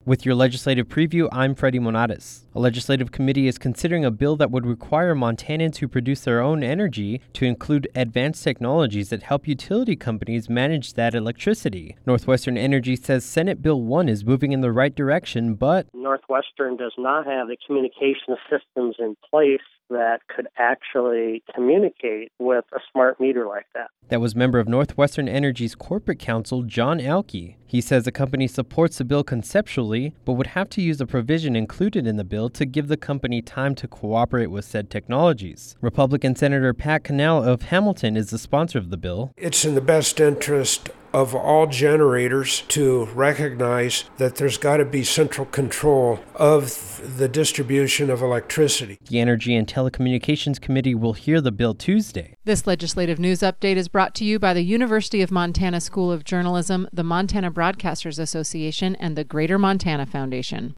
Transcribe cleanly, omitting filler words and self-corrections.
With your legislative preview, I'm Freddie Monatis. A legislative committee is considering a bill that would require Montanans who produce their own energy to include advanced technologies that help utility companies manage that electricity. Northwestern Energy says Senate Bill 1 is moving in the right direction, but Northwestern does not have the communication systems in place that could actually communicate with a smart meter like that. That was member of Northwestern Energy's corporate counsel, John Alke. He says the company supports the bill conceptually, but would have to use a provision included in the bill to give the company time to cooperate with said technologies. Republican Senator Pat Cannell of Hamilton is the sponsor of the bill. It's in the best interest of all generators to recognize that there's got to be central control of the distribution of electricity. The Energy and Telecommunications Committee will hear the bill Tuesday. This legislative news update is brought to you by the University of Montana School of Journalism, the Montana Broadcasters Association, and the Greater Montana Foundation.